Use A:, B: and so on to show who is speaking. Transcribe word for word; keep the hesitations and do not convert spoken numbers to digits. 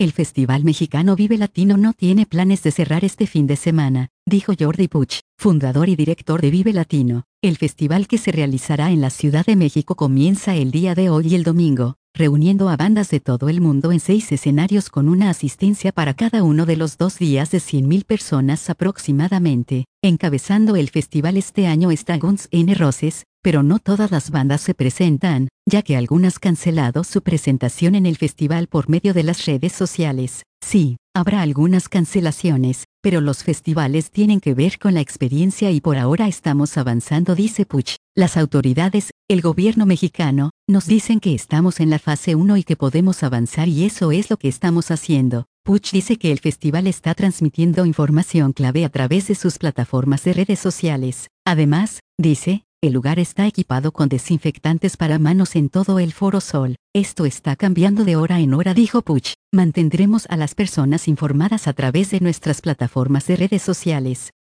A: El Festival Mexicano Vive Latino no tiene planes de cerrar este fin de semana, dijo Jordi Puig, fundador y director de Vive Latino. El festival, que se realizará en la Ciudad de México, comienza el día de hoy y el domingo, reuniendo a bandas de todo el mundo en seis escenarios con una asistencia para cada uno de los dos días de cien mil personas aproximadamente. Encabezando el festival este año está Guns N' Roses, pero no todas las bandas se presentan, ya que algunas cancelado su presentación en el festival por medio de las redes sociales. Sí, habrá algunas cancelaciones, pero los festivales tienen que ver con la experiencia y por ahora estamos avanzando, dice Puig. Las autoridades, el gobierno mexicano, nos dicen que estamos en la fase uno y que podemos avanzar, y eso es lo que estamos haciendo. Puig dice que el festival está transmitiendo información clave a través de sus plataformas de redes sociales. Además, dice, el lugar está equipado con desinfectantes para manos en todo el Foro Sol. Esto está cambiando de hora en hora, dijo Puig. Mantendremos a las personas informadas a través de nuestras plataformas de redes sociales.